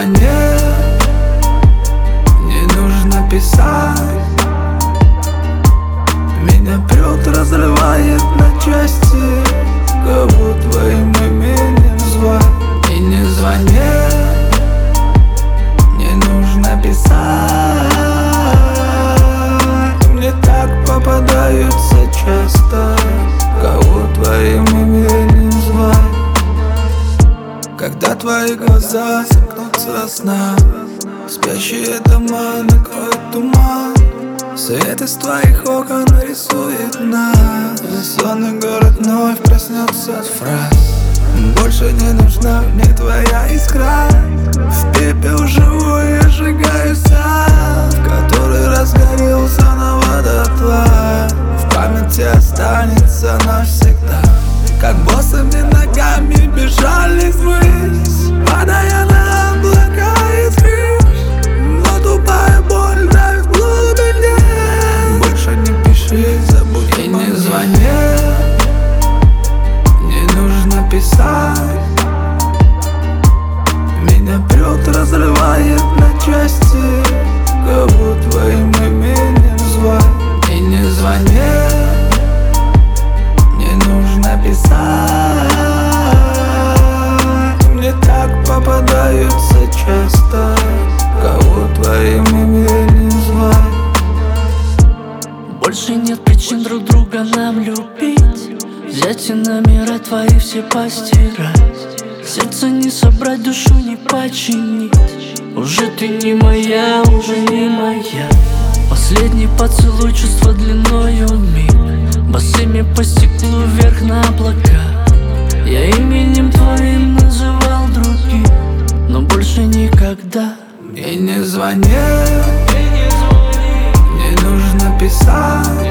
звони, не нужно писать. Меня прет, разрывает на части, кого твоим именем звать. И не звони, не нужно писать. Мне так попадаются часто, кого твоим именем звать. Когда твои глаза сомкнутся сна, спящие дома накроют туман. Свет из твоих окон рисует нас. Бессонный город вновь проснется от фраз. Больше не нужна мне твоя искра. В пепел живой я сжигаю сад, в который разгорелся заново дотла. В памяти останется навсегда, как босыми ногами бежали ввысь, падая на облака из крыш. Но тупая боль давит в глубине. Больше не пиши, забудь и не звони, не нужно писать. Меня прет, разрывает на части, кого твоим именем звать. И не звони, не нужно писать. Мне так попадаются часто, кого твоим именем звать. Больше нет причин друг друга нам любить. Взять и номера твои все постирать. Сердце не собрать, душу не починить. Уже ты не моя, уже не моя. Последний поцелуй, чувство длиною миг. Босыми по стеклу вверх на облака. Я именем твоим называл других, но больше никогда. И не звони, не нужно писать.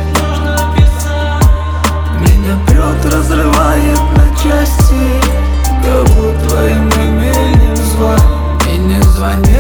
Меня прет, разрывает на части, кого твоим именем звать. И не звони,